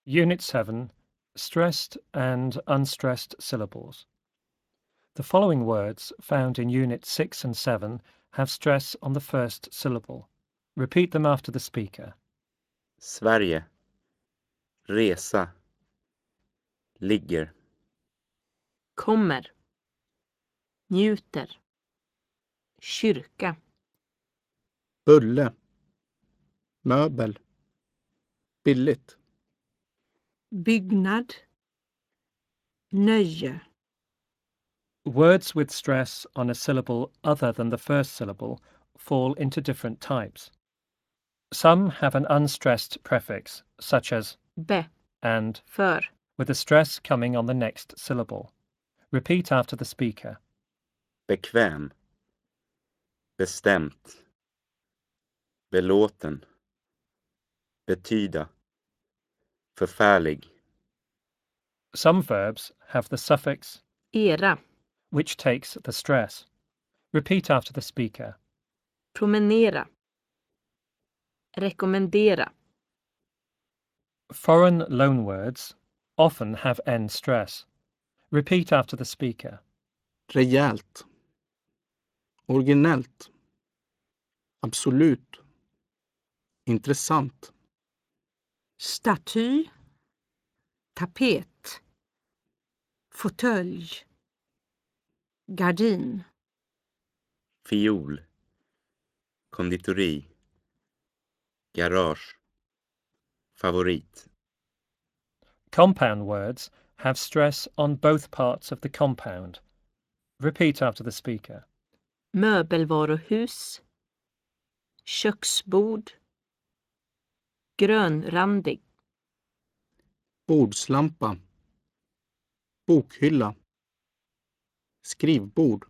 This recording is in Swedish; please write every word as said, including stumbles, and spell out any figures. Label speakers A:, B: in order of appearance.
A: Unit seven, Stressed and Unstressed Syllables. The following words found in Unit six and seven have stress on the first syllable. Repeat them after the speaker.
B: Sverige. Resa. Ligger.
C: Kommer. Njuter. Kyrka.
D: Bulle. Möbel. Billigt.
C: Byggnad. Nöje.
A: Words with stress on a syllable other than the first syllable fall into different types. Some have an unstressed prefix, such as
C: Be.
A: and,
C: För.
A: with a stress coming on the next syllable. Repeat after the speaker.
B: Bekväm. Bestämt. Belåten. Betyda. Förfärlig.
A: Some verbs have the suffix,
C: Era.
A: which takes the stress. Repeat after the speaker.
C: Promenera. Rekommendera.
A: Foreign loanwords often have end stress. Repeat after the speaker.
D: Rejält. Originellt. Absolut. Intressant.
C: Staty. Tapet. Fåtölj. Gardin.
B: Fiol. Konditori. Garage. Favorit.
A: Compound words have stress on both parts of the compound. Repeat after the speaker.
C: Möbelvaruhus. Köksbord. Grönrandig.
D: Bordslampa. Bokhylla. Skrivbord.